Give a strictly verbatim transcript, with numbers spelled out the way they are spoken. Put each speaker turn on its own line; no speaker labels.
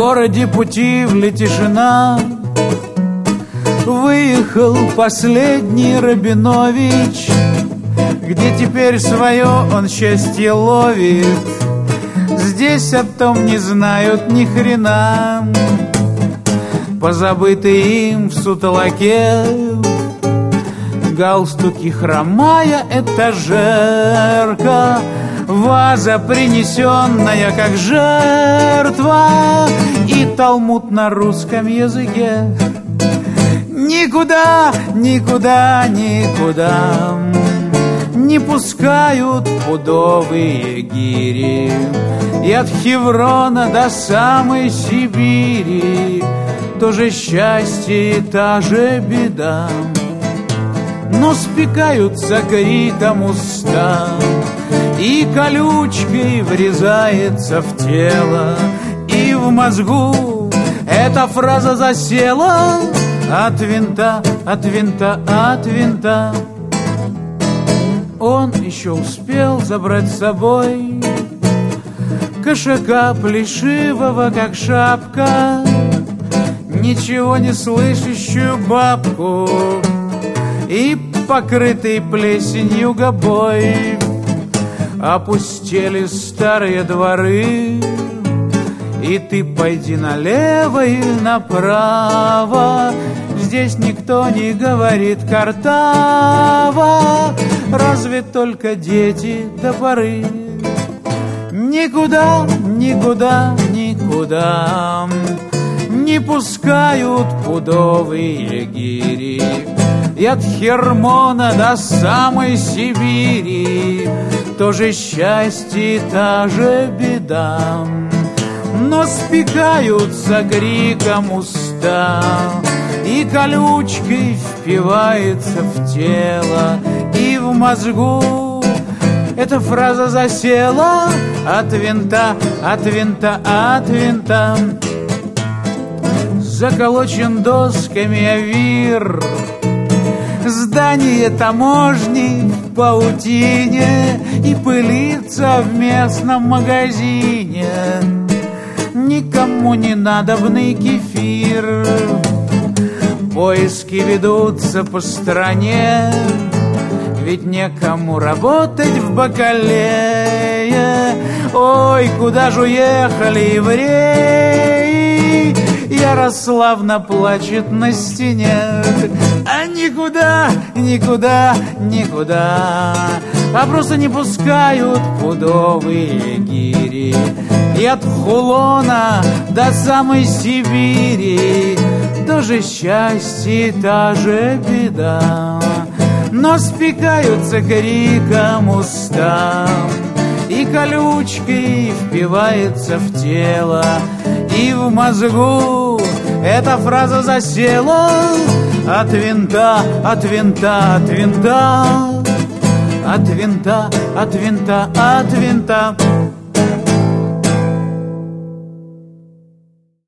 городе Путивле тишина. Выехал последний Рабинович, где теперь свое он счастье ловит. Здесь о том не знают ни хрена. Позабытый им в сутолоке галстуки, хромая этажерка, ваза, принесенная как жертва, и талмуд на русском языке. Никуда, никуда, никуда не пускают пудовые гири, и от Хеврона до самой Сибири то же счастье и та же беда. Но спекаются криком уста, и колючкой врезается в тело, и в мозгу эта фраза засела: от винта, от винта, от винта. Он еще успел забрать с собой кошака плешивого, как шапка, ничего не слышащую бабку и покрытый плесенью гобой. Опустели старые дворы, и ты пойди налево и направо. Здесь никто не говорит картаво, разве только дети до поры. Никуда, никуда, никуда не пускают пудовые гири, и от Хермона до самой Сибири то же счастье, та же беда. Но спекаются криком уста, и колючкой впивается в тело, и в мозгу эта фраза засела: от винта, от винта, от винта. Заколочен досками авир, здание таможни в паутине, и пылится в местном магазине никому не надобный кефир. Поиски ведутся по стране, ведь некому работать в бакалее. Ой, куда же уехали евреи? Ярославна плачет на стене. А никуда, никуда, никуда, а просто не пускают пудовые гири, и от Хулона до самой Сибири то же счастье, та же беда. Но спекаются криком уста, и колючкой впивается в тело, и в мозгу эта фраза засела: от винта, от винта, от винта, от винта, от винта, от винта.